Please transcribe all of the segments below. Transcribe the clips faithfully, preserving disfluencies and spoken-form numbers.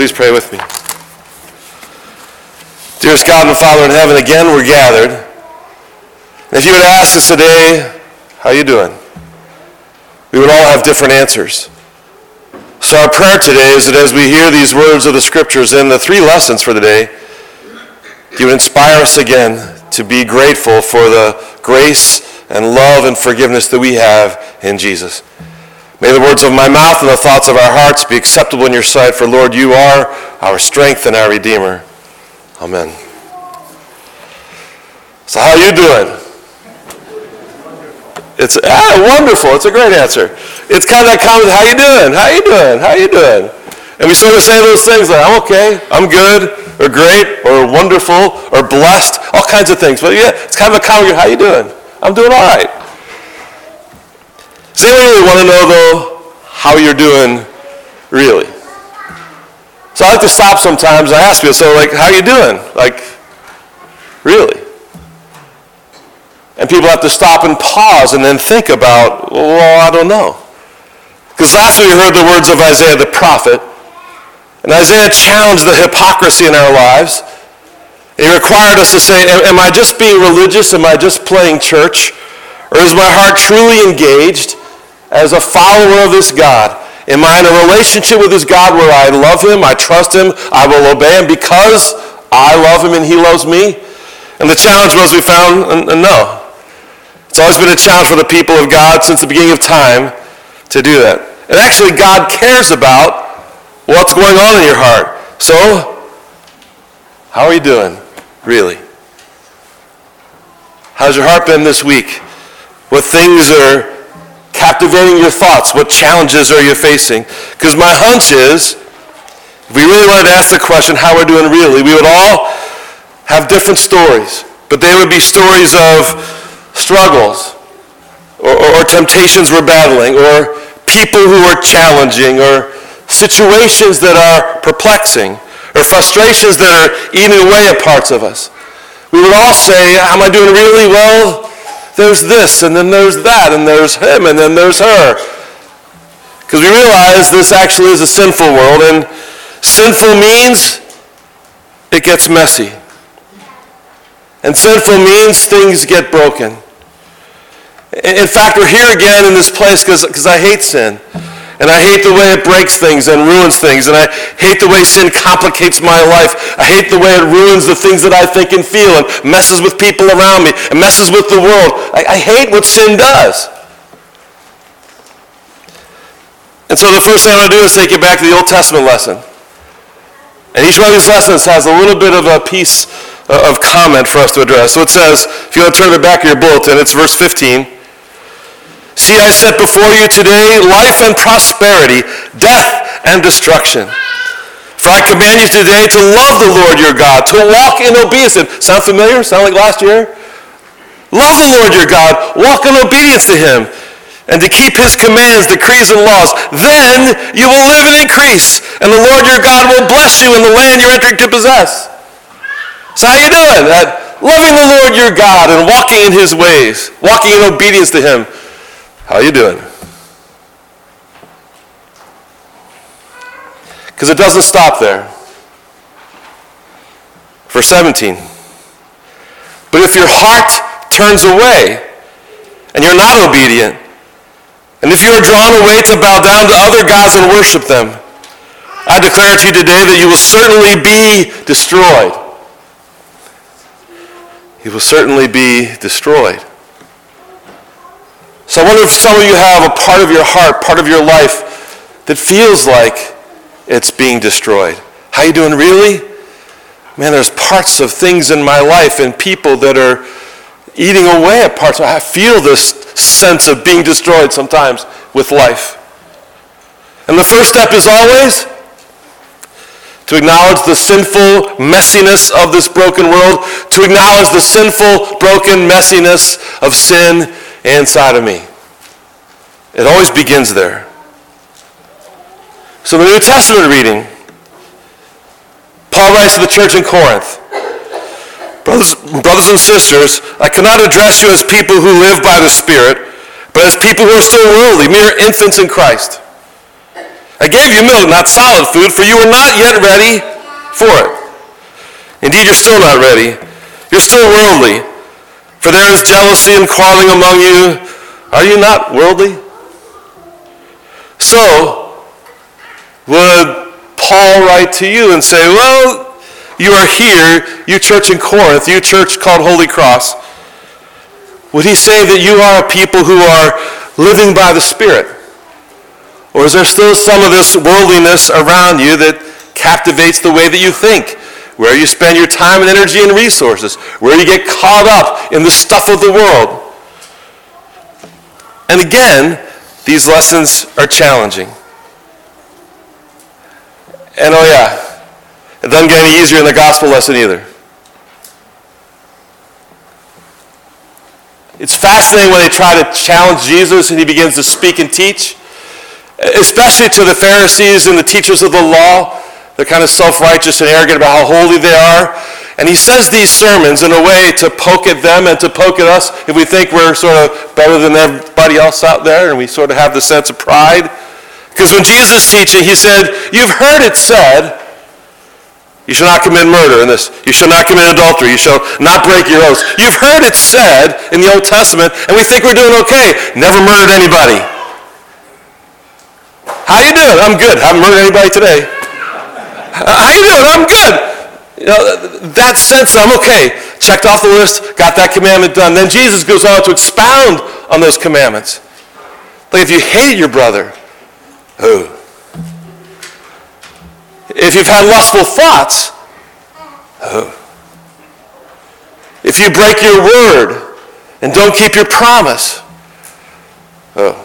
Please pray with me. Dearest God and Father in heaven, again we're gathered. And if you would ask us today, how you doing? We would all have different answers. So our prayer today is that as we hear these words of the Scriptures and the three lessons for the day, you would inspire us again to be grateful for the grace and love and forgiveness that we have in Jesus. May the words of my mouth and the thoughts of our hearts be acceptable in your sight, for Lord, you are our strength and our Redeemer. Amen. So how are you doing? It's ah, wonderful. It's a great answer. It's kind of that common, how you doing? How you doing? How you doing? And we sort of say those things like, I'm okay, I'm good, or great, or wonderful, or blessed, all kinds of things. But yeah, it's kind of a common, how you doing? I'm doing all right. Does anyone really want to know, though, how you're doing really? So I like to stop sometimes. I ask people, so, like, how you doing? Like, really? And people have to stop and pause and then think about, well, I don't know. Because last week we heard the words of Isaiah the prophet. And Isaiah challenged the hypocrisy in our lives. He required us to say, am I just being religious? Am I just playing church? Or is my heart truly engaged as a follower of this God? Am I in a relationship with this God where I love him, I trust him, I will obey him because I love him and he loves me? And the challenge was we found, uh, no. It's always been a challenge for the people of God since the beginning of time to do that. And actually God cares about what's going on in your heart. So, how are you doing, really? How's your heart been this week? What things are captivating your thoughts? What challenges are you facing? Because my hunch is, if we really wanted to ask the question, how we're doing really, we would all have different stories. But they would be stories of struggles, or, or, or temptations we're battling, or people who are challenging, or situations that are perplexing, or frustrations that are eating away at parts of us. We would all say, am I doing really well? There's this, and then there's that, and there's him, and then there's her. Because we realize this actually is a sinful world, and sinful means it gets messy. And sinful means things get broken. In fact, we're here again in this place because I hate sin. And I hate the way it breaks things and ruins things. And I hate the way sin complicates my life. I hate the way it ruins the things that I think and feel and messes with people around me and messes with the world. I, I hate what sin does. And so the first thing I'm going to do is take you back to the Old Testament lesson. And each one of these lessons has a little bit of a piece of comment for us to address. So it says, if you want to turn to the back of your bulletin, it's verse fifteen. See, I set before you today life and prosperity, death and destruction. For I command you today to love the Lord your God, to walk in obedience. Sound familiar? Sound like last year? Love the Lord your God, walk in obedience to him, and to keep his commands, decrees, and laws. Then you will live and increase, and the Lord your God will bless you in the land you're entering to possess. So how you doing? That loving the Lord your God and walking in his ways, walking in obedience to him. How you doing? Because it doesn't stop there. Verse seventeen. But if your heart turns away and you're not obedient, and if you are drawn away to bow down to other gods and worship them, I declare to you today that you will certainly be destroyed. You will certainly be destroyed. So I wonder if some of you have a part of your heart, part of your life that feels like it's being destroyed. How you doing really? Man, there's parts of things in my life and people that are eating away at parts. I feel this sense of being destroyed sometimes with life. And the first step is always to acknowledge the sinful messiness of this broken world, to acknowledge the sinful, broken messiness of sin inside of me. It always begins there. So the New Testament reading, Paul writes to the church in Corinth, brothers, brothers and sisters, I cannot address you as people who live by the Spirit, but as people who are still worldly, mere infants in Christ. I gave you milk, not solid food, for you were not yet ready for it. Indeed, you're still not ready. You're still worldly. For there is jealousy and quarreling among you. Are you not worldly? So, would Paul write to you and say, well, you are here, you church in Corinth, you church called Holy Cross. Would he say that you are a people who are living by the Spirit? Or is there still some of this worldliness around you that captivates the way that you think, where you spend your time and energy and resources, where you get caught up in the stuff of the world? And again, these lessons are challenging. And oh yeah, it doesn't get any easier in the gospel lesson either. It's fascinating when they try to challenge Jesus and he begins to speak and teach, especially to the Pharisees and the teachers of the law. They're kind of self-righteous and arrogant about how holy they are. And he says these sermons in a way to poke at them and to poke at us if we think we're sort of better than everybody else out there and we sort of have the sense of pride. Because when Jesus is teaching, he said, you've heard it said, you shall not commit murder in this. You shall not commit adultery. You shall not break your oaths. You've heard it said in the Old Testament, and we think we're doing okay. Never murdered anybody. How you doing? I'm good. Haven't murdered anybody today. How you doing? I'm good. You know, that sense, I'm okay. Checked off the list, got that commandment done. Then Jesus goes on to expound on those commandments. Like if you hate your brother, oh. If you've had lustful thoughts, oh. If you break your word and don't keep your promise, oh.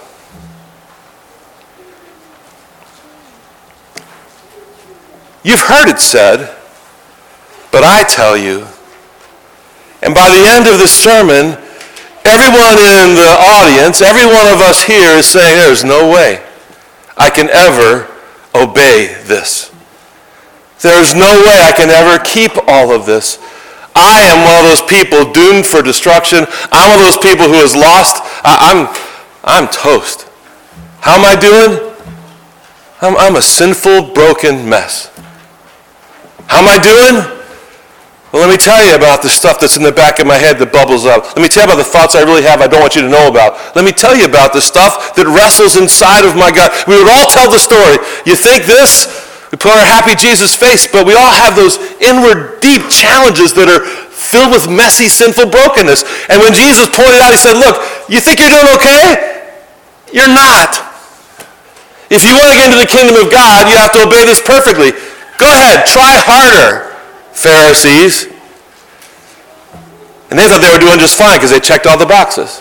You've heard it said, but I tell you. And by the end of the sermon, everyone in the audience, every one of us here is saying, there's no way I can ever obey this. There's no way I can ever keep all of this. I am one of those people doomed for destruction. I'm one of those people who is lost. I, I'm, I'm toast. How am I doing? I'm, I'm a sinful, broken mess. How am I doing? Well, let me tell you about the stuff that's in the back of my head that bubbles up. Let me tell you about the thoughts I really have I don't want you to know about. Let me tell you about the stuff that wrestles inside of my gut. We would all tell the story. You think this? We put our happy Jesus face, but we all have those inward, deep challenges that are filled with messy, sinful brokenness. And when Jesus pointed out, he said, look, you think you're doing okay? You're not. If you want to get into the kingdom of God, you have to obey this perfectly. Go ahead, try harder, Pharisees. And they thought they were doing just fine because they checked all the boxes.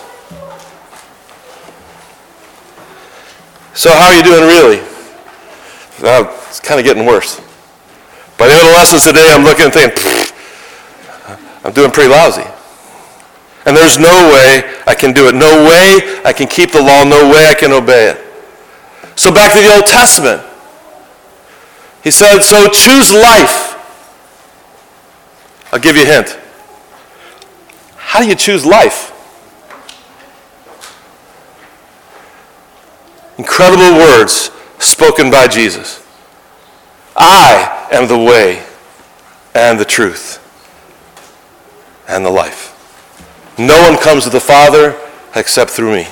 So how are you doing really? Well, it's kind of getting worse. By the end of the lessons today, I'm looking and thinking, I'm doing pretty lousy. And there's no way I can do it. No way I can keep the law. No way I can obey it. So back to the Old Testament. He said, so choose life. I'll give you a hint. How do you choose life? Incredible words spoken by Jesus. I am the way and the truth and the life. No one comes to the Father except through me.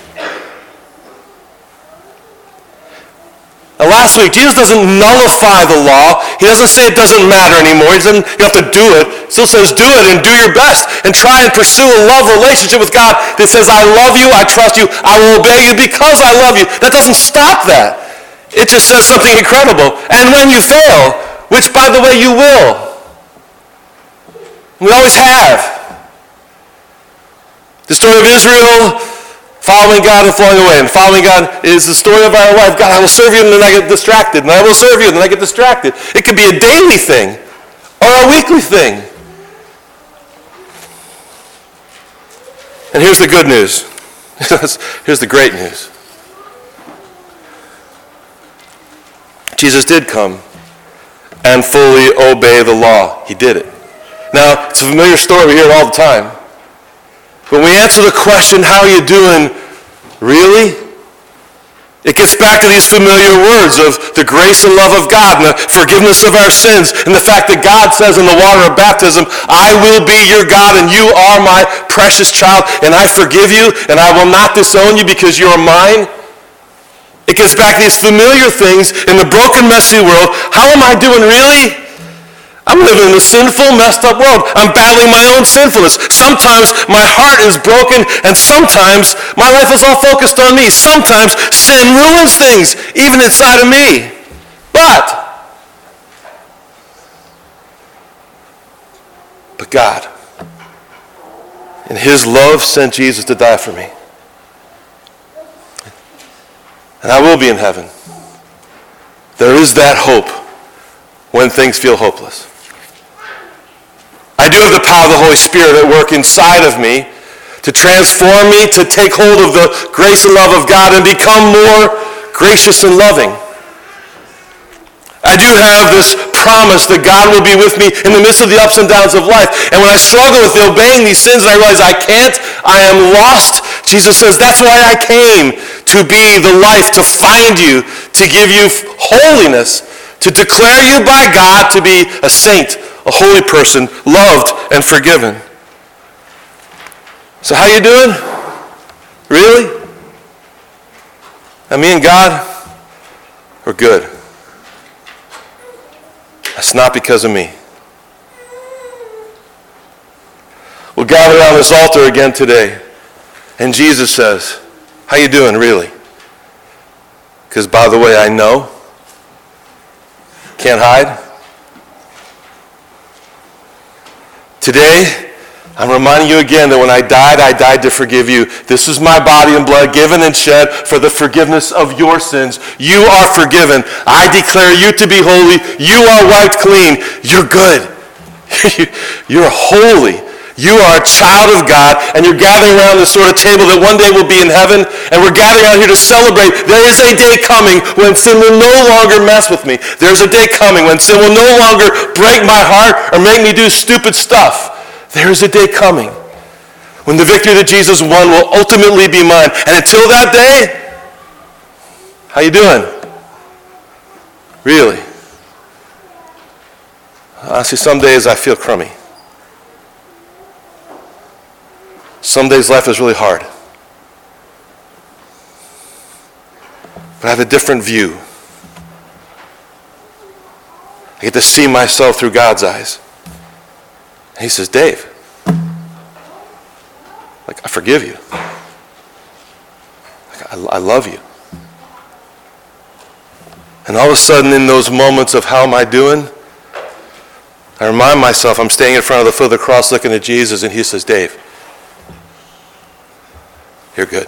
Now last week, Jesus doesn't nullify the law. He doesn't say it doesn't matter anymore. He doesn't, you have to do it. He still says do it and do your best and try and pursue a love relationship with God that says I love you, I trust you, I will obey you because I love you. That doesn't stop that. It just says something incredible. And when you fail, which by the way you will, we always have. The story of Israel following God and falling away. And following God is the story of our life. God, I will serve you, and then I get distracted. And I will serve you, and then I get distracted. It could be a daily thing or a weekly thing. And here's the good news. Here's the great news. Jesus did come and fully obey the law. He did it. Now, it's a familiar story. We hear it all the time. When we answer the question, how are you doing, really? It gets back to these familiar words of the grace and love of God and the forgiveness of our sins and the fact that God says in the water of baptism, I will be your God and you are my precious child and I forgive you and I will not disown you because you are mine. It gets back to these familiar things in the broken, messy world. How am I doing really? I'm living in a sinful, messed up world. I'm battling my own sinfulness. Sometimes my heart is broken, and sometimes my life is all focused on me. Sometimes sin ruins things, even inside of me. But, but God, in his love, sent Jesus to die for me. And I will be in heaven. There is that hope when things feel hopeless. I do have the power of the Holy Spirit at work inside of me to transform me, to take hold of the grace and love of God and become more gracious and loving. I do have this promise that God will be with me in the midst of the ups and downs of life. And when I struggle with obeying these sins and I realize I can't, I am lost, Jesus says, that's why I came, to be the life, to find you, to give you holiness, to declare you by God to be a saint, a holy person, loved and forgiven. So how you doing? Really? And me and God, we're good. That's not because of me. We'll gather around this altar again today, and Jesus says, how you doing, really? Because by the way, I know, can't hide. Today, I'm reminding you again that when I died, I died to forgive you. This is my body and blood given and shed for the forgiveness of your sins. You are forgiven. I declare you to be holy. You are wiped clean. You're good. You're holy. You are a child of God, and you're gathering around this sort of table that one day will be in heaven, and we're gathering out here to celebrate. There is a day coming when sin will no longer mess with me. There's a day coming when sin will no longer break my heart or make me do stupid stuff. There is a day coming when the victory that Jesus won will ultimately be mine. And until that day, how you doing? Really? Honestly, some days I feel crummy. Some days life is really hard. But I have a different view. I get to see myself through God's eyes. And he says, Dave, like, I forgive you. Like, I, I love you. And all of a sudden, in those moments of how am I doing, I remind myself I'm standing in front of the foot of the cross looking at Jesus, and he says, Dave, you're good.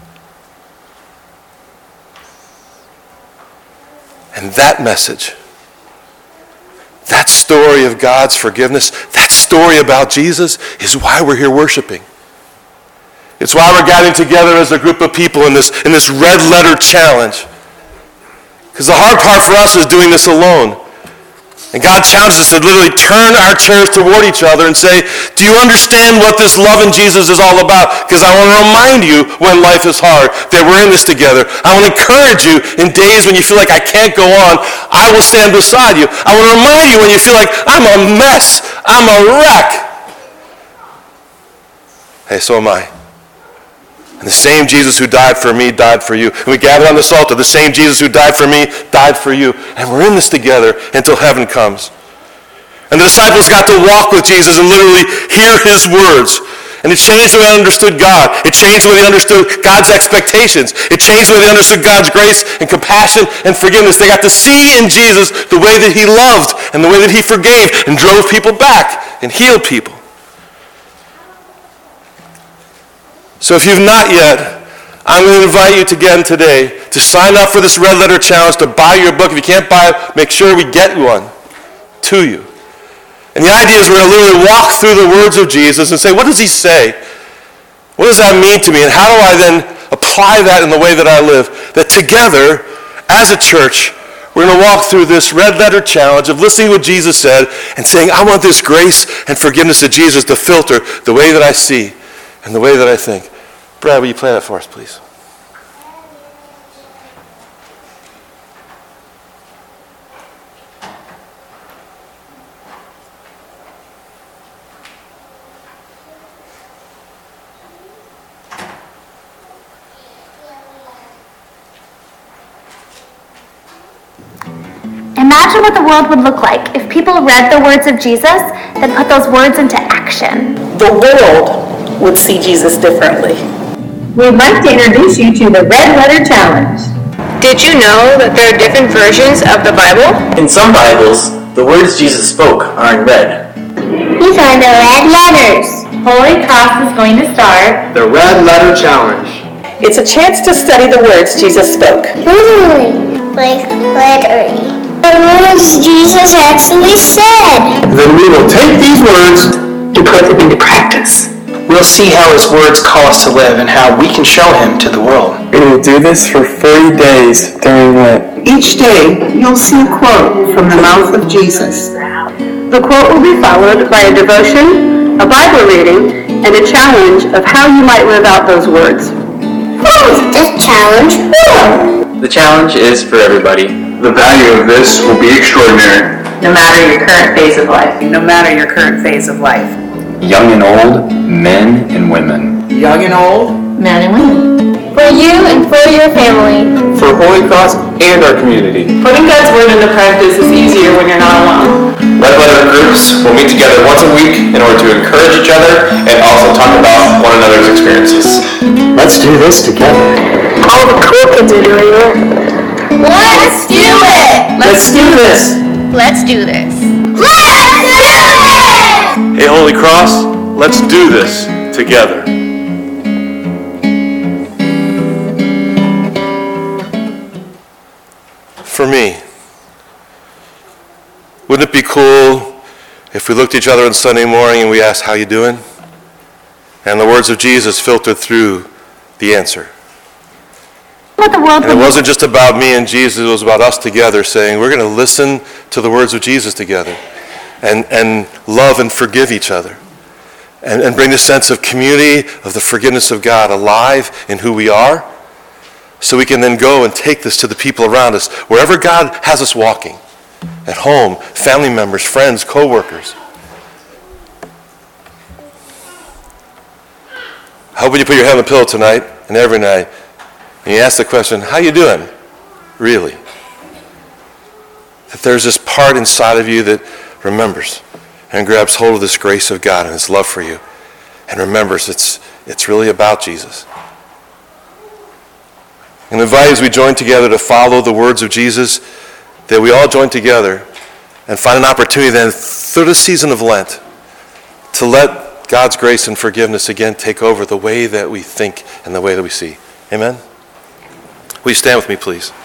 And that message, that story of God's forgiveness, that story about Jesus is why we're here worshiping. It's why we're gathering together as a group of people in this, in this red letter challenge. Because the hard part for us is doing this alone. And God challenges us to literally turn our chairs toward each other and say, do you understand what this love in Jesus is all about? Because I want to remind you when life is hard that we're in this together. I want to encourage you in days when you feel like I can't go on, I will stand beside you. I want to remind you when you feel like I'm a mess, I'm a wreck. Hey, so am I. And the same Jesus who died for me died for you. And we gather on this altar, the same Jesus who died for me died for you. And we're in this together until heaven comes. And the disciples got to walk with Jesus and literally hear his words. And it changed the way they understood God. It changed the way they understood God's expectations. It changed the way they understood God's grace and compassion and forgiveness. They got to see in Jesus the way that he loved and the way that he forgave and drove people back and healed people. So if you've not yet, I'm going to invite you again today to sign up for this Red Letter Challenge, to buy your book. If you can't buy it, make sure we get one to you. And the idea is we're going to literally walk through the words of Jesus and say, what does he say? What does that mean to me? And how do I then apply that in the way that I live? That together, as a church, we're going to walk through this Red Letter Challenge of listening to what Jesus said and saying, I want this grace and forgiveness of Jesus to filter the way that I see and the way that I think. Brad, will you play that for us, please? Imagine what the world would look like if people read the words of Jesus, then put those words into action. The world would see Jesus differently. We'd like to introduce you to the Red Letter Challenge. Did you know that there are different versions of the Bible? In some Bibles, the words Jesus spoke are in red. These are the red letters. Holy Cross is going to start the Red Letter Challenge. It's a chance to study the words Jesus spoke. literally, like literally. The words Jesus actually said. Then we will take these words To put them into practice. We'll see how His words call us to live and how we can show Him to the world. We will do this for forty days during Lent. Each day, you'll see a quote from the mouth of Jesus. The quote will be followed by a devotion, a Bible reading, and a challenge of how you might live out those words. Who is this challenge for? The challenge is for everybody. The value of this will be extraordinary. No matter your current phase of life. No matter your current phase of life. Young and old, men and women. Young and old, Men and women. For you and for your family. For Holy Cross and our community. Putting God's word into practice is easier when you're not alone. Red Letter groups will meet together once a week in order to encourage each other and also talk about one another's experiences. Let's do this together. All the cool kids are doing it. Let's do it! Let's do this. Let's do this. Let's do it! Hey, Holy Cross, let's do this together. For me, wouldn't it be cool if we looked at each other on Sunday morning and we asked, how you doing? And the words of Jesus filtered through the answer. What the world And it would wasn't just about me and Jesus, it was about us together saying, we're going to listen to the words of Jesus together and, and love and forgive each other and, and bring the sense of community, of the forgiveness of God alive in who we are, so we can then go and take this to the people around us, wherever God has us walking, at home, family members, friends, co-workers. I hope when you put your head on the pillow tonight and every night, and you ask the question, how you doing? Really? That there's this part inside of you that remembers and grabs hold of this grace of God and His love for you and remembers it's, it's really about Jesus. And invite as we join together to follow the words of Jesus, that we all join together and find an opportunity then through the season of Lent to let God's grace and forgiveness again take over the way that we think and the way that we see. Amen? Will you stand with me, please?